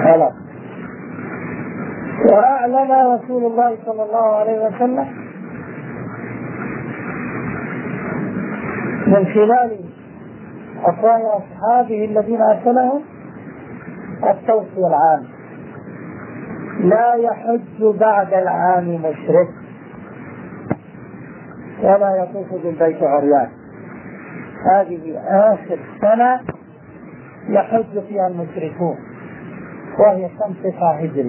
خلاص. وأعلن رسول الله صلى الله عليه وسلم من خلال أفواه أصحابه الذين أرسلهم التوصية العام: لا يحج بعد العام مشرك ولا يطوف بالبيت عريان. هذه آخر سنة يحج فيها المشركون، وهي سنة 9 هجري،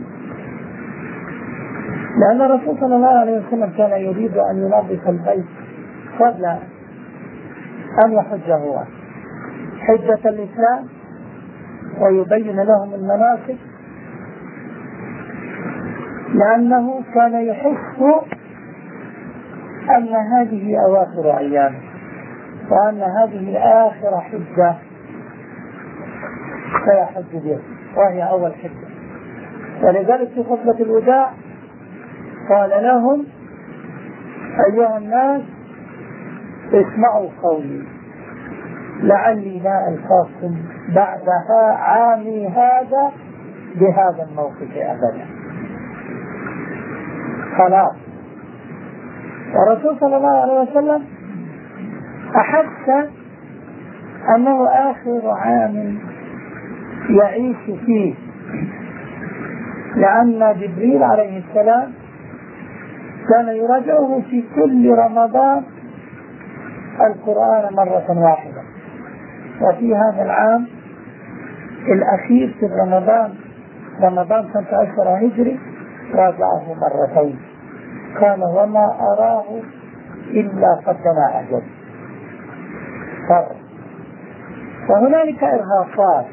لأن الرسول صلى الله عليه وسلم كان يريد أن ينظف البيت قبل أن يحج هو حجة الإسلام ويبين لهم المناسك، لأنه كان يحس أن هذه أواخر أيامه وأن هذه آخر حجة سيحج بها، وهي أول حجة. ولذلك في خطبة الوداع قال لهم: أيها الناس اسمعوا قولي لعلي لا ألقاكم بعدها عامي هذا بهذا الموقف أبدا. خلاص. والرسول صلى الله عليه وسلم أحس أنه آخر عام يعيش فيه، لأن جبريل عليه السلام كان يراجعه في كل رمضان القرآن مرة واحدة، وفي هذا العام الأخير في رمضان سنة 10 هجري راجعه مرتين. قال: وما أراه إلا قدنا أجل. وهنالك إرهاصات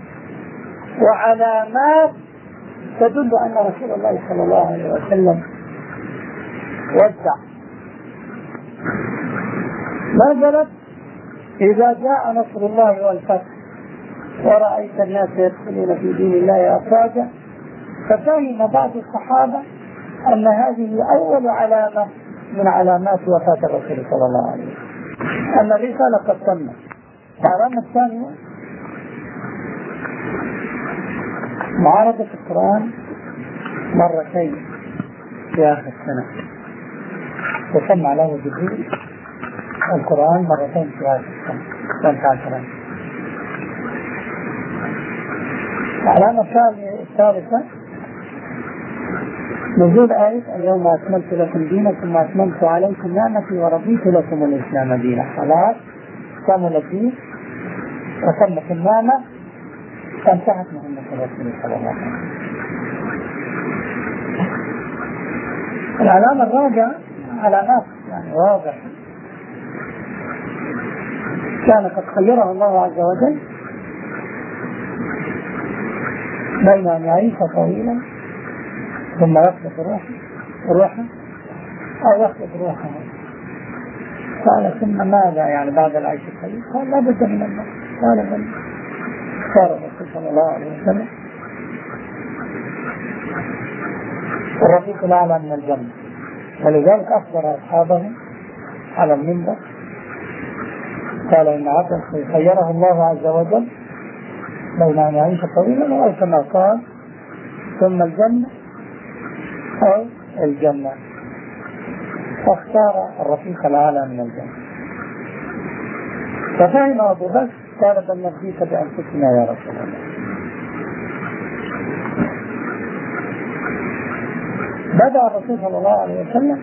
وعلامات تدل أن رسول الله صلى الله عليه وسلم وزع. نزلت: إذا جاء نصر الله والفتح ورأيت الناس يدخلون في دين الله أفواجا، ففهم بعض الصحابة أن هذه أول علامة من علامات وفاة الرسول صلى الله عليه وسلم، أن الرسالة قد تمت. العلامة الثانية معارضة القرآن مرتين في آخر السنة، وسمع له جبريل القرآن مرتين في آخر السنة سنة 10. العلامة الثالثة نزول آية: اليوم أكملت لكم دينكم وأتممت عليكم نعمتي ورضيت لكم الإسلام دينا. خلاص، كمل الدين وتمت النعمة، فانتهت مهمة الرسول صلى الله عليه وسلم. العلامة الرابعة علامات يعني واضحة، كان قد خيره الله عز وجل بين أن يعيش طويلا ثم يخلق روحه أو يخلق روحه. قال: ثم ماذا يعني بعد العيش الطويل؟ قال: لا بد من الموت. قال: من اختار الرسول صلى الله عليه وسلم الرفيق الأعلى من الجنة، ولذلك أخبر أصحابه على المنبر قال: إن عبدا خيره الله عز وجل بين أن يعيش طويلا أو كما قال ثم الجنة أو الجنة، فاختار الرفيق الأعلى من الجنة. ففهم أبو بكر قال: بل نفديك بأنفسنا يا رسول الله. بدأ الرسول صلى الله عليه وسلم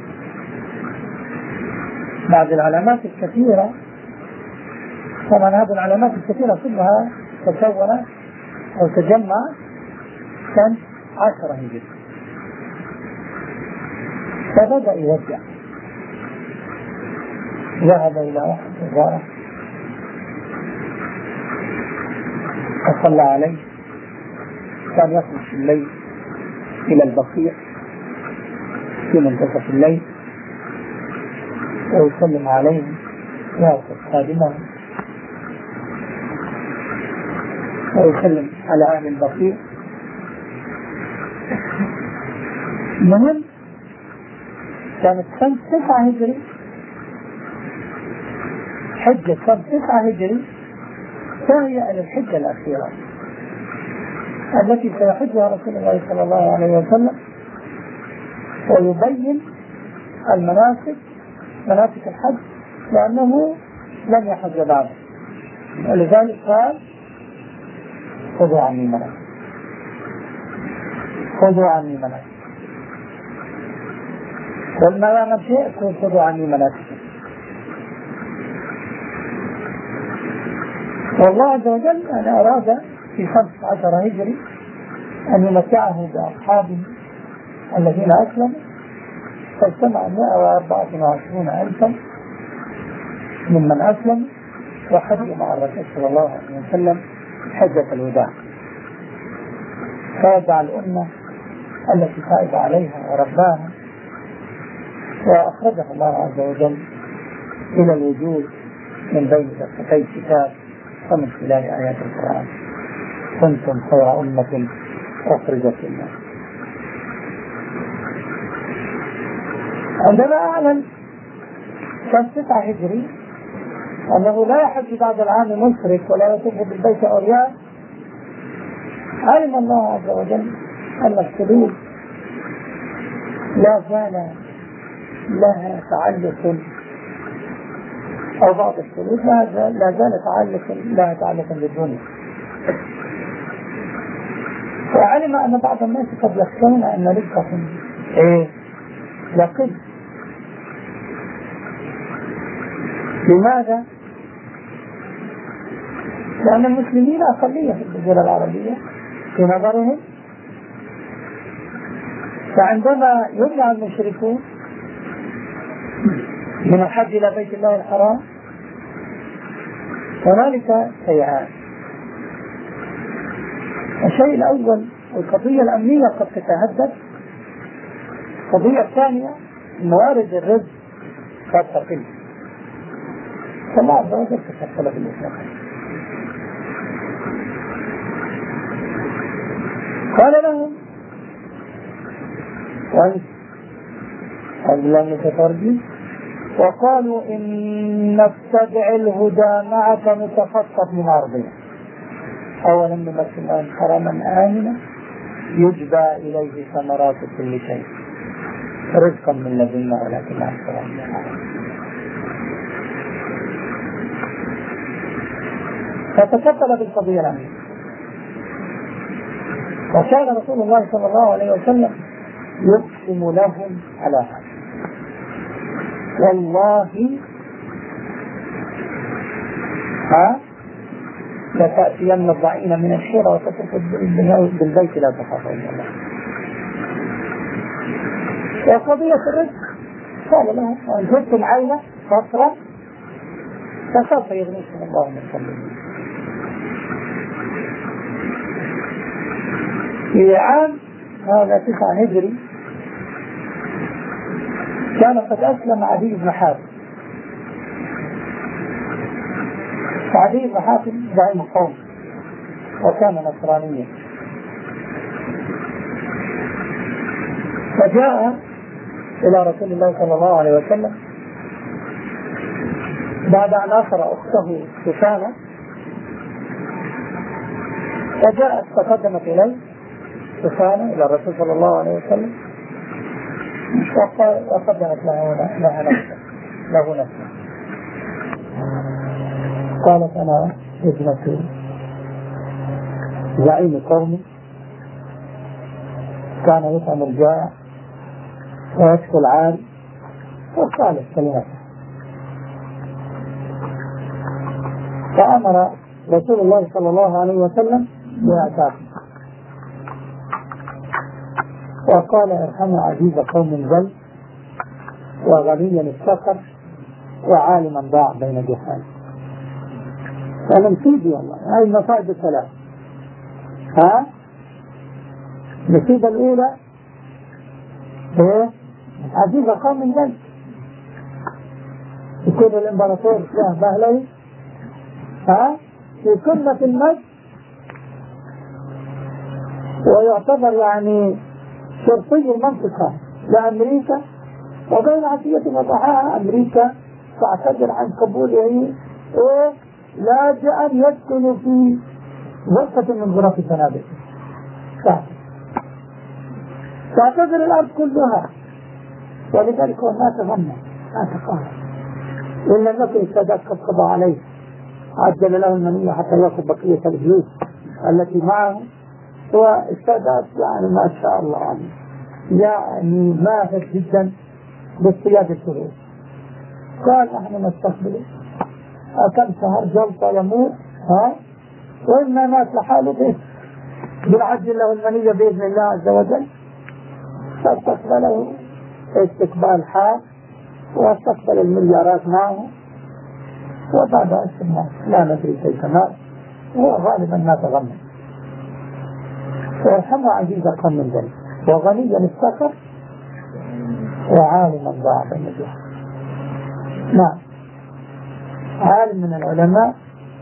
بعد العلامات الكثيرة. طبعا هذه العلامات الكثيرة كلها تكونت أو تجمعت سنة 10 هجري، فبدأ يوجع. ذهب إلى واحد الغارة فصلى عليه، كان يخرج في الليل إلى البقيع في منتصف الليل ويسلم عليهم ويأخذ خادمه ويسلم على أهل البقيع. المهم كانت سنة 9 هجري، حجة سنة 9 هجري تهيأ للحجة الأخيرة التي سيحجها رسول الله صلى الله عليه وسلم، ويبين المناسك، مناسك الحج، لأنه لم يحج بعد، ولذلك قال خذوا عني مناسك، خذوا عني مناسك، ولما لم شيء خذوا عني مناسك. والله عز وجل أن أراد في 15 هجري أن يمتعه بأصحابه الذين أسلموا، فاجتمع 124,000 ممن أسلم وحجوا مع الرسول صلى الله عليه وسلم حجة الوداع، فادع الأمة التي فائد عليها ورباها، وأخرجها الله عز وجل إلى الوجود من بين دفتي الكتاب ومن خلال آيات القرآن: كنتم خير أمة أخرجت للناس. عندما أعلن سنة 9 هجري أنه لا يحج بعد العام مشرك ولا يطوف بالبيت عريان، علم الله عز وجل أن القلوب لا زال لها تعلق، أو بعض القلوب لا زال لها تعلق بالدنيا، وعلم أن بعض الناس قد يخشون أن رزقهم يقل. لماذا؟ لأن المسلمين أقلية في الجزيرة العربية في نظرهم، فعندما يمنع المشركون من الحج إلى بيت الله الحرام هنالك شيئان: الشيء الأول القضية الأمنية قد تتهدد، القضية الثانية موارد الرزق قد تقل، فالله عز وجل تكفل بالإسلام. قال لهم وقالوا إن نتبع الهدى معك نتخطف من أرضنا أولم نمكن لهم حراما آمنا يجبى إليه ثمرات كل شيء رزقا من لدنا ولكن أكثر الناس. فتكفل بالقضية الأمنية، وكان رسول الله صلى الله عليه وسلم يقسم لهم على هذا: والله لتأتين الضعين من الحيرة وتطوف بالبيت لا تخافون الله. وقضية الرزق قال لهم: وإن كنتم عيلة فترة فسوف يغنيكم الله من فضله. في عام هذا 9 هجري كان قد أسلم عدي بن حاتم. عدي بن حاتم زعيم القوم وكان نصرانيا، فجاء إلى رسول الله صلى الله عليه وسلم بعد أن أسر أخته سفانة، فجاءت تقدمت إليه سفانة إلى الرسول صلى الله عليه وسلم وقدمت له نفسه. قالت: أنا ابنة زعيم قومي كان يطعم الجائع ويكسو العار، وقالت كلمته. فأمر رسول الله صلى الله عليه وسلم بإعتاقه، وقال: ارحموا عزيز قوم ذل وغنيا افتقر وعالما ضاع بين جهال. أنا مصيبي والله، هاي المصائب الثلاث. المصيبة الأولى عزيز قوم ذل، يكون الإمبراطور شاه بهلوي في قمة المجد، ويعتبر يعني شرطي المنطقة لأمريكا، وبين عشية وضحاها أمريكا تعتذر عن قبوله لاجئا يسكن في غرفة من غرف فنادق. تعتذر الأرض كلها، ولذلك هو ما تغنى ما تقارب إن لم يكن السادات قد قضى عليه عجل له المنية حتى يأخذ بقية الجيوش التي معه. والسادات يعني ما شاء الله يعني ماهر جدا باصطياد الشرور. قال نحن نستقبله كم شهر جلطة يموت وإما مات لحاله به بالعجل له المنية بإذن الله عز وجل. فاستقبله استقبال حاد واستقبل المليارات معه، وبعد أسمع لا ندري كيف مات، هو غالبا ما تغنى. ويرحمه عزيز أقل من ذلك، وغنيا افتقر وعالما ضاع بين الجهل. نعم، عالم من العلماء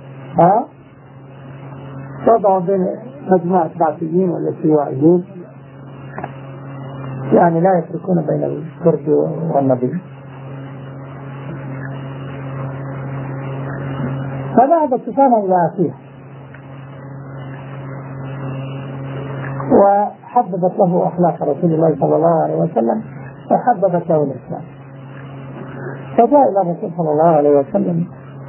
وضعوا بين مجموعة بعثيين ولا شيوعيين، يعني لا يفرقون بين الكرد والنبي. فذهب سفيان إلى أخيه وحببت له أخلاق رسول الله صلى الله عليه وسلم وحببت له الإسلام. فجاء إلى الرسول صلى الله عليه وسلم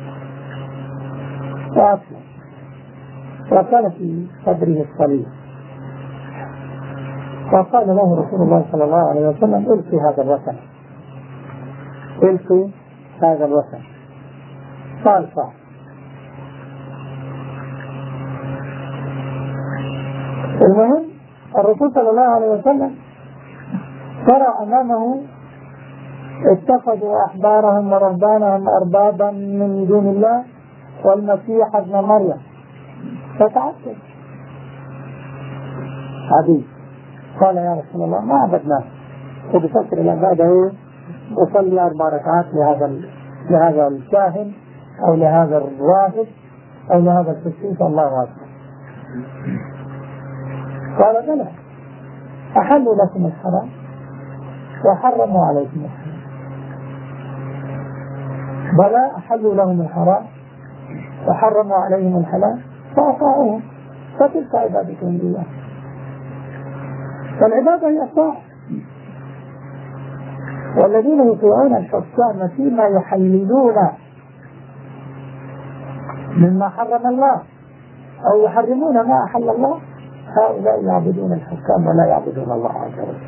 وأسلم، وكان في صدره الصليب، فقال له رسول الله صلى الله عليه وسلم القي هذا الوثن، القي هذا الوثن. قال صح. المهم الرسول صلى الله عليه وسلم ترى أمامه اتخذوا أحبارهم ورهبانهم أربابا من دون الله والمسيح ابن مريم، فتعجب عدي. قال يا رسول الله ما عبدناه، وبفكر العبادة وصلي 4 ركعات لهذا الكاهن أو لهذا الراهب أو لهذا القسيس، الله أكبر. قال بلى، أحلوا لكم الحرام وحرموا عليكم الحرام. بلى أحلوا لهم الحرام وحرموا عليهم الحلال فأطاعوهم، فتلك عبادتهم لله. فالعبادة هي الطاعة. والذين يطيعون الحكام فيما يحللون مما حرم الله أو يحرمون ما أحل الله، هؤلاء يعبدون الحكام ولا يعبدون الله عز وجل.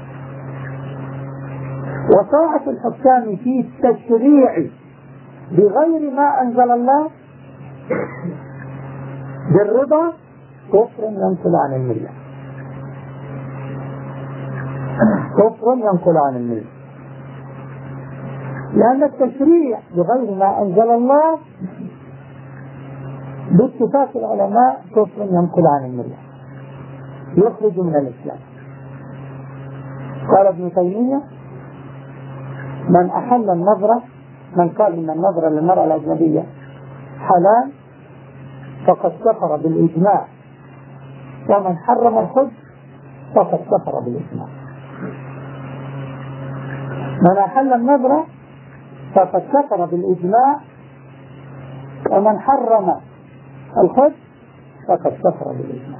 وطاعة الحكام في التشريع بغير ما أنزل الله بالرضا كفر ينقل عن الملة، كفر ينقل عن الملة، لأن التشريع بغير ما أنزل الله باتفاق العلماء كفر ينقل عن الملة، يخرج من الإسلام. قال ابن تيمية من أحل النظرة، من قال إن النظرة للمرأة الأجنبية حلال فقد كفر بالإجماع، ومن حرم الحج فقد كفر بالإجماع. من أحل النظرة فقد كفر بالإجماع، ومن حرم الحج فقد كفر بالإجماع.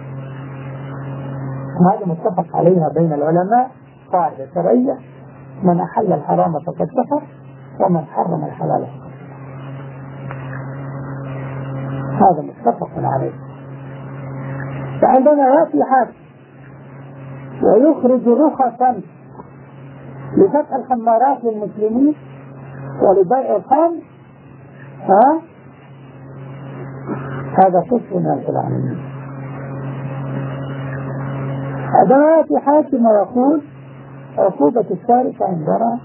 هذا متفق عليها بين العلماء، قاعدة شرعية: من أحل الحرام فقد كفر، ومن حرم الحلال فقد كفر. هذا متفق عليه. فعندما يأتي حاكم ويخرج رخصا لفتح الخمارات للمسلمين ولبيع الخمر، هذا كفر من العالمين. عندما يأتي حاكم ويقول عقوبة السارق عندنا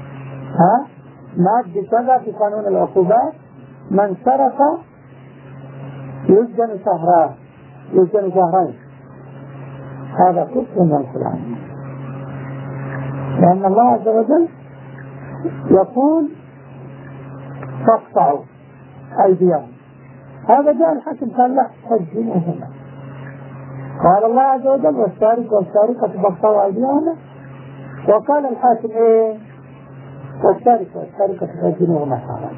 مادة كذا في قانون العقوبات، من سرق يسجن شهرين، هذا كفر من العالمين. لأن الله عز وجل يقول فاقطعوا أيديهم، هذا جاء الحاكم قال لا سجنوهما. قال الله عز وجل والسارق والسارقة فاقطعوا أيديهما، وقال الحاكم ايه؟ والسارق والسارقة سجنوهما حرام.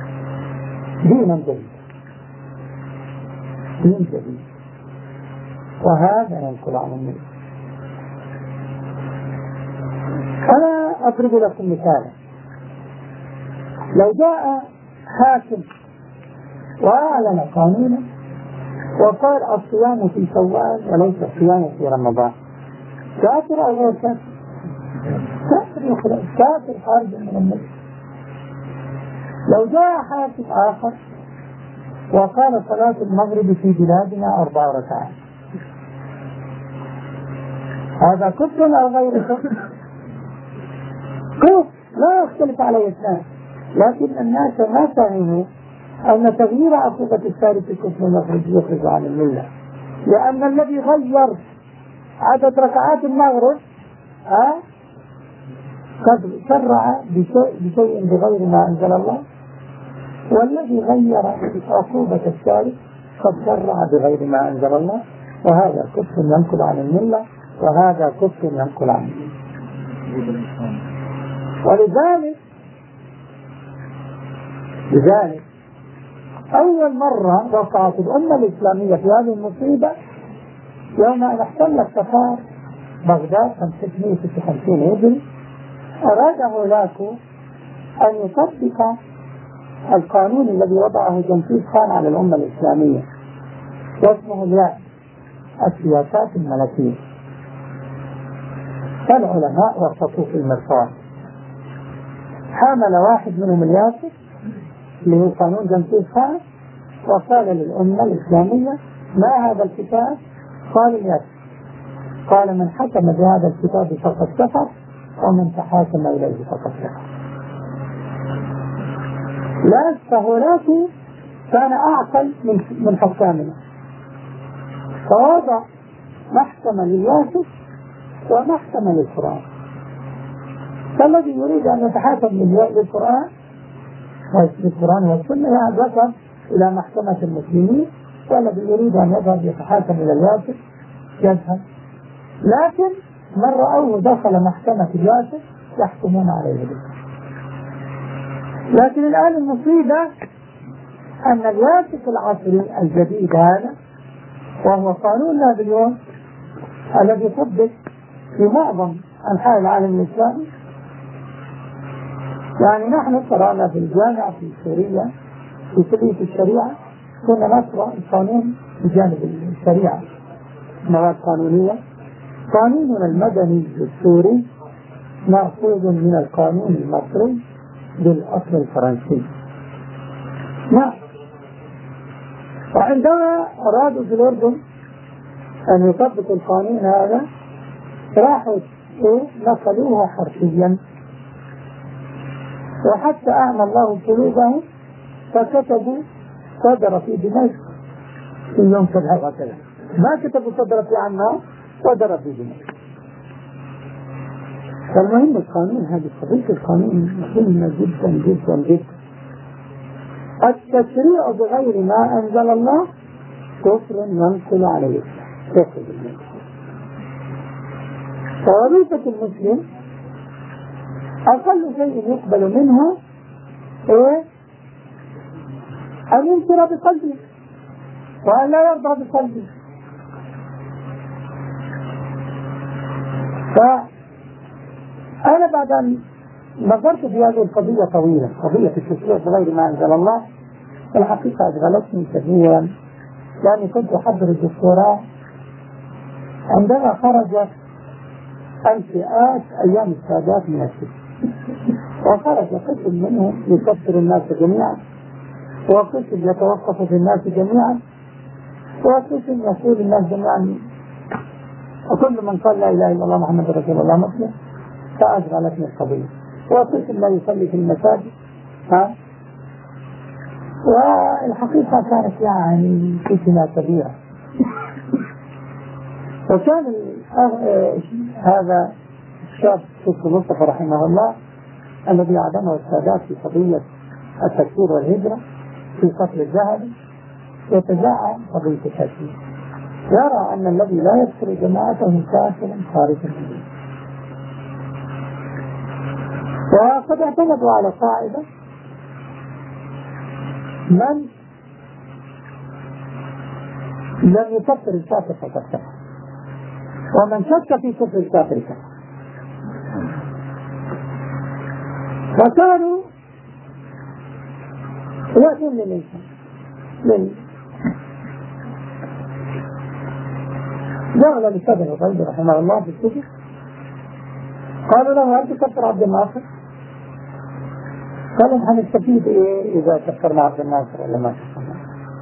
دين جديد، دين جديد. وهذا ينقل عن الملة. أنا أضرب لكم مثالا. لو جاء حاكم وأعلن قانونا وقال الصيام في شوال وليس الصيام في رمضان، كافر أو غير كافر؟ كافر خارج من الملة. لو جاء حاكم آخر وقال صلاة المغرب في بلادنا 4 ركعات، هذا كفر أو غير كفر؟ كفر لا يختلف عليه اثنان، لكن الناس ما فهموا أن تغيير عقيدة الثالث الكفر يخرج عن الملة، لأن الذي غير عدد ركعات المغرب قد شرع بشيء بغير ما أنزل الله، والذي غير عقوبة الثالث قد شرع بغير ما أنزل الله، وهذا كفر ينقل عن الملة وهذا كفر ينقل عن الملة. لذلك أول مرة وقعت الأمة الإسلامية في هذه المصيبة يوم أن احتلت تتار بغداد 556 هجري. أراد هولاكو أن يطبق القانون الذي وضعه جنكيز خان على الأمة الإسلامية، واسمه السياسات الملكية. فالعلماء وسطوا في المرصاد، حامل واحد منهم الياسر اللي هو قانون جنكيز خان وقال للأمة الإسلامية: ما هذا الكتاب؟ قال الياسر. قال: من حكم بهذا الكتاب فقد كفر ومن تحاكم إليه فقد كفر. لا، فهولاكو كان أعقل من حكامنا، فوضع محكمة للياسر ومحكمة للقرآن. فالذي يريد أن يتحاكم للقرآن والسنة يذهب إلى محكمة المسلمين، والذي يريد أن يذهب يتحاكم إلى الياسر يذهب. لكن من رأوه دخل محكمة الياسر يحكمون عليه بالكفر. لكن الآن المصيبة أن الياسر العصري الجديد هذا، وهو قانون نابليون الذي طبق في معظم أنحاء العالم الإسلامي، يعني نحن قرأنا في الجامعة في سوريا في كلية الشريعة كنا نقرأ القانون بجانب الشريعة، مواد قانونية. قانوننا المدني السوري مأخوذ من القانون المصري بالأصل الفرنسي. نعم. وعندما أرادوا في الأردن أن يطبقوا القانون هذا راحوا نقلوه حرفيا، وحتى أعمى الله قلوبهم فكتبوا صدر في دمشق في يوم كذا وكذا، ما كتبوا صدر في عمان، صدر في دمشق. فالمهم القانون، هذه قضية القانون مهمة جدا جدا جدا. التشريع بغير ما أنزل الله كفر ينقل عليه كفر بالله. فوظيفة المسلم أقل شيء يقبل منه أن ينكر بقلبه وأن لا يرضى بقلبه. فأنا بعد أن نظرت في هذه القضية طويلة، قضية التشريع بغير ما أنزل الله، الحقيقة أشغلتني كثيرا، لأني كنت أحضر الدكتوراه عندما خرجت الفئات أيام السادات من السجن، وخرج قسم منهم يكفر الناس جميعا، وقسم يتوقف في الناس جميعا، وقسم يقول الناس جميعا وكل من قال لا إله إلا الله محمد رسول الله مسلم. فأشغلتني القضية. وقسم لا يصلي في المساجد. والحقيقة كانت يعني فتنة كبيرة. وكان هذا الشاب الشيخ مصطفى رحمه الله الذي أعدمه السادات في قضية التكفير والهجرة في قتل الذهبي يتجاعل قضية التكفير، يرى أن الذي لا يذكر جماعته كافر خارج الملة. وقد اعتمدوا على قاعدة: من لم يكفر الكافر فقد كفر، ومن شك في كفر الكافر كفر. فكانوا يأتون للإنسان جاء للأستاذ الغيبي رحمه الله في السجن، قالوا له هل تكفر عبد الناصر؟ قال نحن نستفيد إيه إذا كفرنا عبد الناصر ولا ما كفرنا؟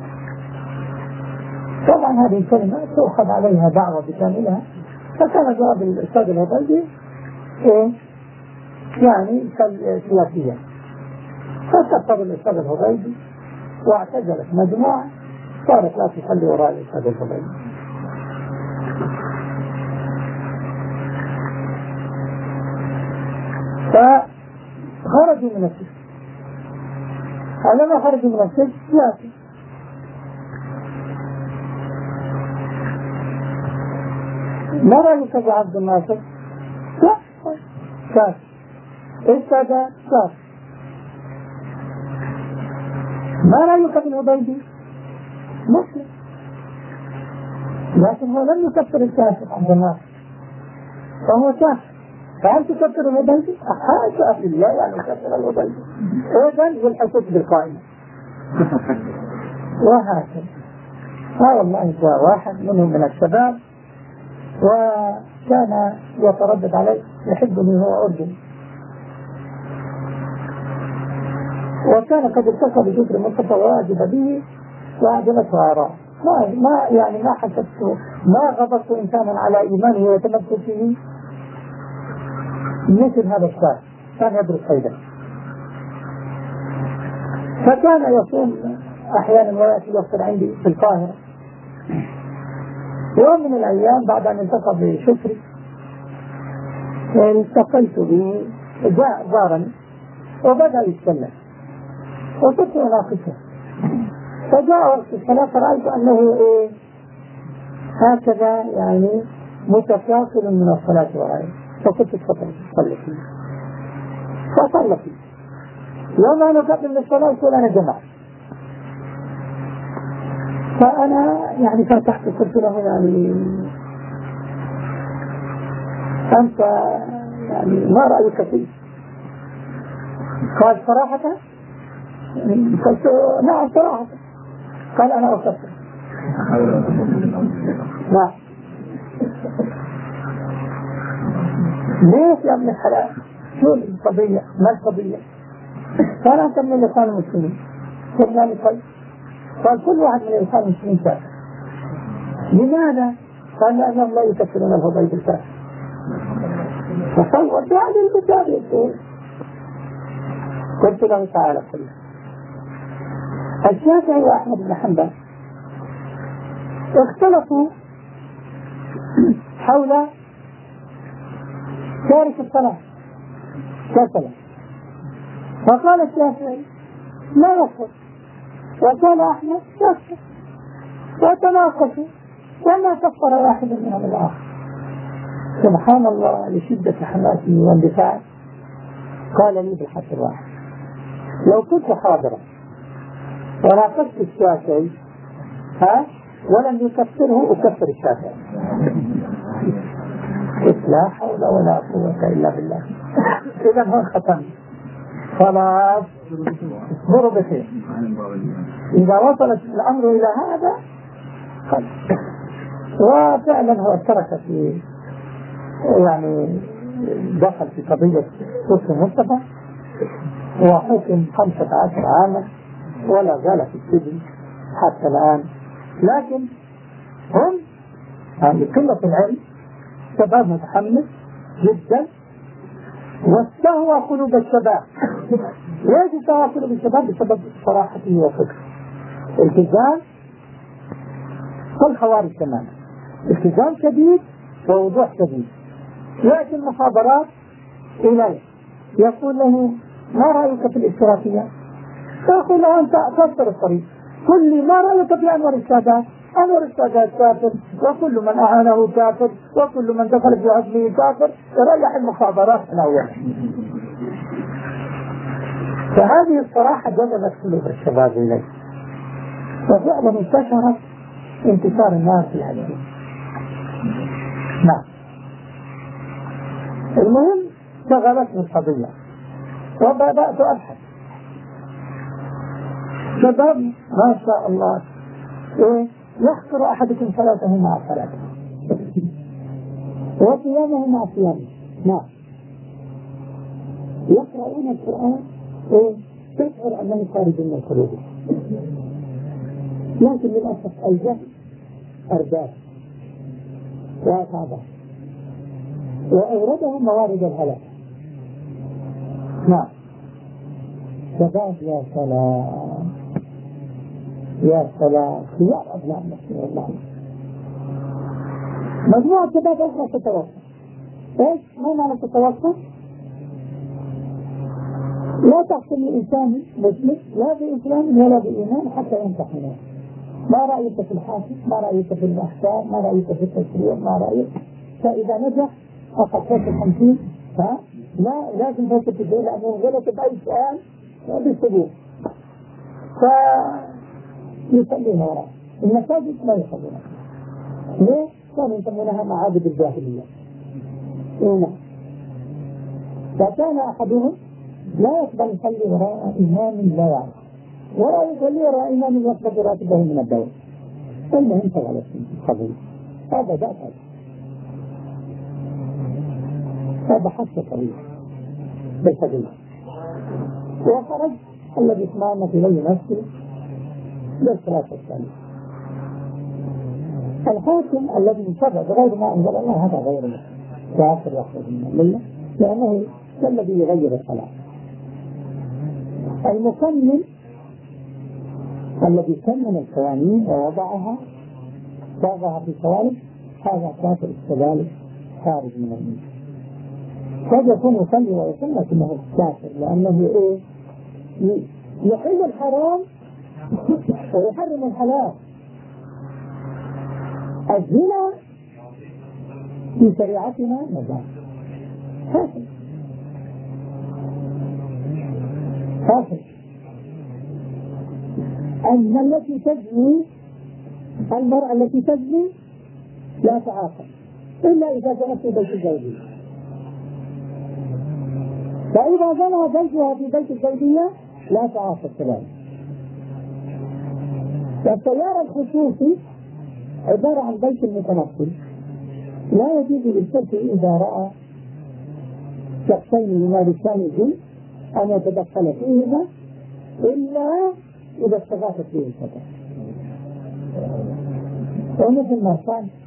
طبعا هذه الكلمة تؤخذ عليها دعوة بكاملها. فكان جواب الأستاذ الغيبي إيه؟ يعني سياسية. فكفر الأستاذ الغيبي واعتزلت مجموعة صارت لا تصلي وراء الأستاذ الغيبي. فخرجوا من السجن. علما خرجوا من السجن سياسي. ما رأيك بعبد الناصر؟ كاف استاذ كاف. ما رأيك بالهبيدي؟ مسلم، لكن هو لم يكفر الكافر عبد الناصر فهو كافر. فهل تكفر الهبيدي؟ حاشا لله يعني يكفر الهبيدي. إذن والحسد بالقائمة. وهكذا. والله جاء واحد منهم من الشباب وكان يتردد عليه يحبني هو أردني، وكان قد اتصل بذكر مصطفى واجب به وأعجبته آراء. ما حسبته، ما غضبت إنسانا على إيمانه ويتمسك فيه مثل هذا الشاب. كان يدرس أيضا، فكان يصوم أحيانا ويأتي يفطر عندي في القاهرة. يوم من الأيام بعد أن التقى بشكري التقيت به، جاء زارني وبدأ يتكلم وكنت أناقشه. فجاء وقت الصلاة فرأيت أنه هكذا يعني متكاسل من الصلاة وراءه، فقلت تفضل صلي فيه. فصلى فيه. يوم أنا قبل الصلاة يقول أنا جماعة. فأنا يعني فتحت قلت له يعني أنت يعني ما رأيك فيه؟ قال صراحة؟ قلت نعم صراحة. قال أنا أكفر. نعم. ليش يا ابن الحلال؟ شو القضية؟ ما القضية؟ قال أنت من لسان المسلمين. قلنا لي طيب. قال كل واحد من لسان المسلمين كافر. لماذا؟ قال لأنهم لا يكفرون الهبيد الكافر. فصور بهذه الكتاب. قلت له تعالى كله. الشافعي وأحمد بن حنبل اختلفوا حول تارك الصلاة كسلا، فقال الشافعي لا يكفر، وقال أحمد يكفر، وتناقشوا وما كفر واحد منهم الآخر. سبحان الله لشدة حماسه واندفاعه قال لي بالحق الواحد لو كنت حاضرا وناقشت الشافعي ولم يكفره أكفر الشافعي. لا حول ولا قوة إلا بالله. إذا هو ختم خلاص اصبروا بخير. إذا وصلت الأمر إلى هذا وفعلا هو ترك في يعني دخل في قضية حكم مصطفى وحكم 15 عاما ولا زال في السجن حتى الآن. لكن هم يعني قلة العلم، شباب متحمس جدا واستهوى قلوب الشباب. ليش استهوى قلوب الشباب؟ بسبب صراحته وفكره. التزام كالخوارج تماما، التزام شديد ووضوح شديد. يأتي المخابرات إليه يقول له ما رأيك في الاشتراكية؟ يقول له أنت كسر الطريق. كل ما رأيك في أنور السادات؟ أنور السادات كافر، وكل من أعانه كافر، وكل من دخل في عزمه كافر. تريح المخابرات الأول. فهذه الصراحة جذبت قلوب الشباب إليه، وفعلا انتشرت انتشار الناس في هذا. نعم. المهم شغلتني القضية وبدأت أبحث. شباب ما شاء الله يحقر أحدكم صلاته مع صلاته وصيامه مع صيامه. نعم. يقرؤون القرآن تشعر أنه خارج من القلوب، لكن للأسف الجهل أرداف وأصابه وأوردهم موارد الهلاك. نعم. شباب يا سلام يا سلام، خيار أبناء المسلمين والله. مجموعة شباب أخرى تتوقف. إيش؟ ما معنى تتوقف؟ لا تحكم الإنسان مسلم لا بإسلام ولا بإيمان حتى يمتحنه. ما رأيك في الحاكم؟ ما رأيك في الأحكام؟ ما رأيك في التشريع؟ ما رأيك؟ فإذا نجح أخذ فوق 50 لا لازم فوق 90 لأنه غلط بأي سؤال بالسبوع فيصليها وراء. المساجد لا يصلونها. ليه؟ كانوا يسمونها معابد الجاهلية. نعم. فكان أحدهم لا يقبل يصلي وراء إمام لا يعرف ولا يصلي وراء إمام يقبض راتبه من الدولة. المهم شغلت القضية. هذا ذات هذا حتى قليل بالقضية. وخرج الذي اسمعنا في لي نفسه للصلاة الثانية. الحاكم الذي انتبه بغير ما أنزل الله هذا غير كافر يخرج من الملة لأنه الذي يغير الصلاة. المكمل الذي كمل القوانين ووضعها صاغها في قوالب هذا كافر كذلك خارج من الملة. قد يكون يصلي ويصلي لكنه كافر لأنه يحل الحرام ويحرم الحلال. الزنا في شريعتنا مجال كافر كافر. أن التي تزني المرأة التي تزني لا تعاقب إلا إذا زنت في بيت الزوجية، فإذا زنى زوجها في بيت الزوجية لا تعاقب كذلك. فالسيارة الخصوصي عبارة عن بيت المتنقل لا يجوز للشرطي إذا رأى شخصين يمارسان الجنس أن يتدخل فيهما إلا إذا استغاثت به الفتاة. ومثل ما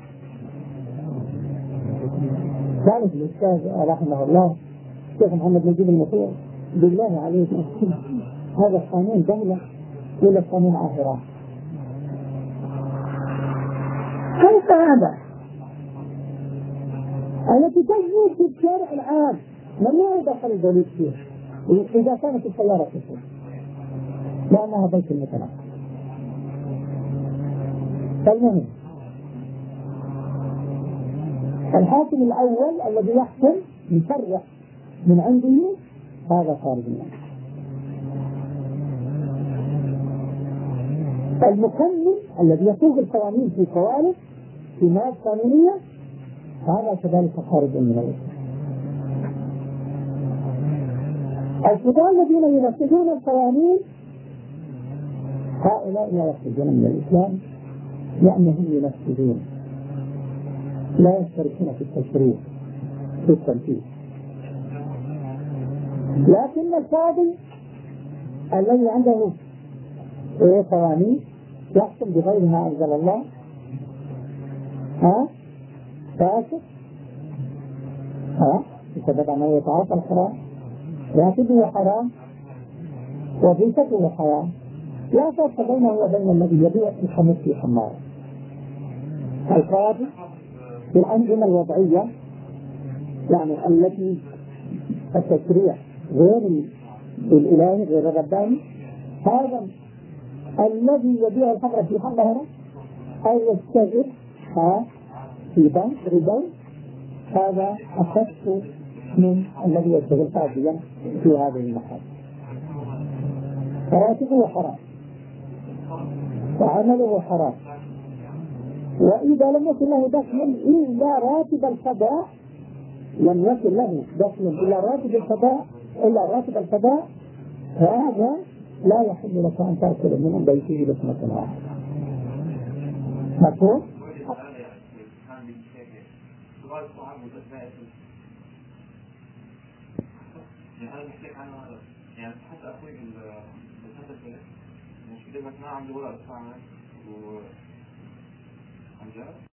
كان الأستاذ رحمه الله الشيخ محمد نجيب المطيع بالله عليه هذا القانون دولة ولا قانون آخرة؟ كيف هذا؟ التي تجري في الشارع العام ممنوع يدخل البوليس فيه إذا كانت السيارة تسير لأنها بيت المتنقل. فالمهم الحاكم الأول الذي يحكم يشرع من عنده هذا خارج منه. المكمل الذي يصوغ القوانين في قوالب في مواد قانونية هذا كذلك خارج من الإسلام. القضاة الذين ينفذون القوانين هؤلاء لا يخرجون من الإسلام لأنهم ينفذون لا يشتركون في التشريع في التنفيذ. لكن القاضي الذي عنده قوانين يحكم بغير ما أنزل الله فاسق بسبب أنه يتعاطى الحرام راتبه حرام وظيفته حرام لا فرق بينه وبين الذي يبيع الخمر في حمار. القاضي في الأنظمة الوضعية يعني التي التشريع غير الإلهي غير الرباني هذا الذي يبيع الخمر في حمار أو يستجر في بنك ربوي هذا أخف من الذي يشتغل قاضيا في هذه المحال. راتبه حرام وعمله حرام وإذا لم يكن له دخل إلا راتب الفداء، لم يكن له دخل إلا راتب الفداء، فهذا لا يحل لك أن تأكل من بيته لقمة واحدة. مفهوم؟ يعني حتى أخوي بالحتى مش كده، بس ما عندي ورقة وعن جد